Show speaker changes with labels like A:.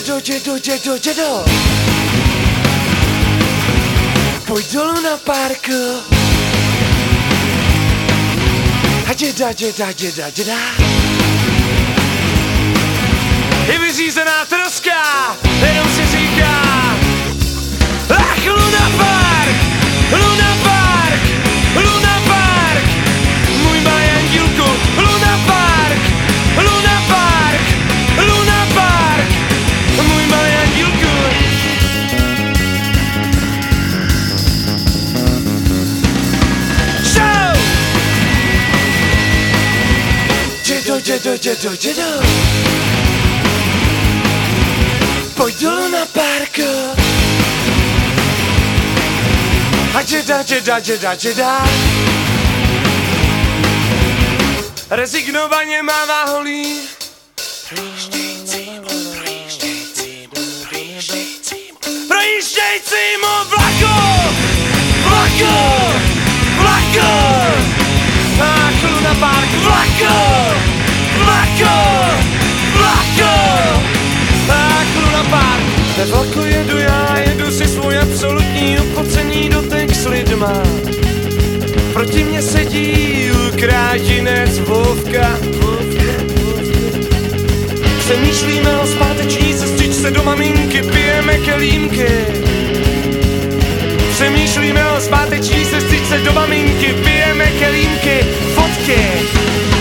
A: Dědo, pojď dolů na parku. A děda. Je vyřízená troska, jenom si říká ach, Luna Park, můj malý andílku, Luna Park, můj malý andílku. Show! Dědo, pojď dolů na parku. A děda rezignovaně mává holí projíždějícímu vlaku. Ach, Luna Park, vlaku. Ach, Luna Park. Ve vlaku jedu já, jedu si svůj absolutní upocení dotek s lidma. Proti mně sedí ukrátinec Vovka. Přemýšlíme o zpáteční sestřičce do maminky, pijeme kelímky. Přemýšlíme o zpáteční sestřičce do maminky, pijeme kelímky, fotky.